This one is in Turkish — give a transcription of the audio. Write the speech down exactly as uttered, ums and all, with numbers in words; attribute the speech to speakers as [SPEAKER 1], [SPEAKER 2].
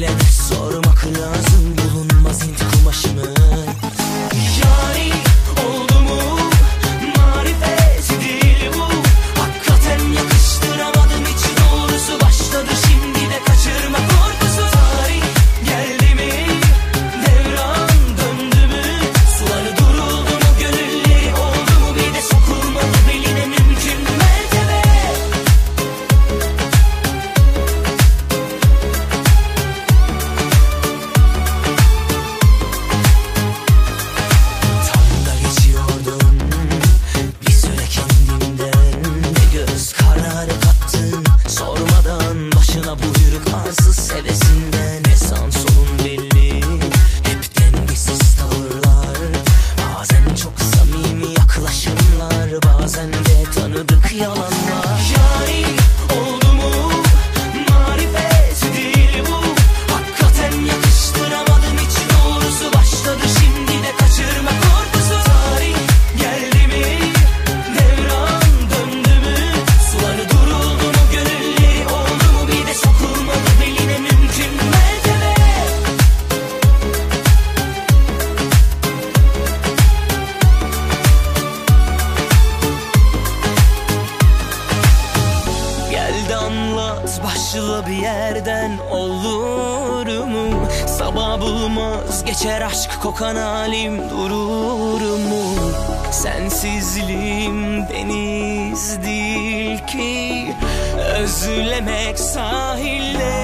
[SPEAKER 1] bilene sormak lazım bulunmaz Hint kumaşını. Yani oldu mu marifet değil bu, hakikaten yakıştıramadım hiç, doğrusu başladı şimdi de kaçırma korkusu. Tarih geldi mi, devran döndü mü, suları duruldu mu, gönülleri oldu mu, bir de sokulmadı beline mümkün mertebe. Tam da geçiyordum bir süre kendimden, ne göz kararı kattın sormadan başına buyruk arsız hevesinden. Ne sağın solun belli, hep dengesiz tavırlar, bazen çok samimi yaklaşımlar, bazen de tanıdık yalanlar. Yani oldu mu marifet değil bu, hakikaten yakıştıramadım hiç, doğrusu başladı şimdi de kaçırma korkusu. Tarih geldi mi, devran döndü mü, suları duruldu mu, gönülleri oldu mu, bir de sokulmadı beline mümkün mertebe. Gel de anlat başla bir yerden, olur mu? Sabah bulmaz geçer aşk kokan halim, durur mu? Sensizliğim deniz değil ki, özlemek sahilde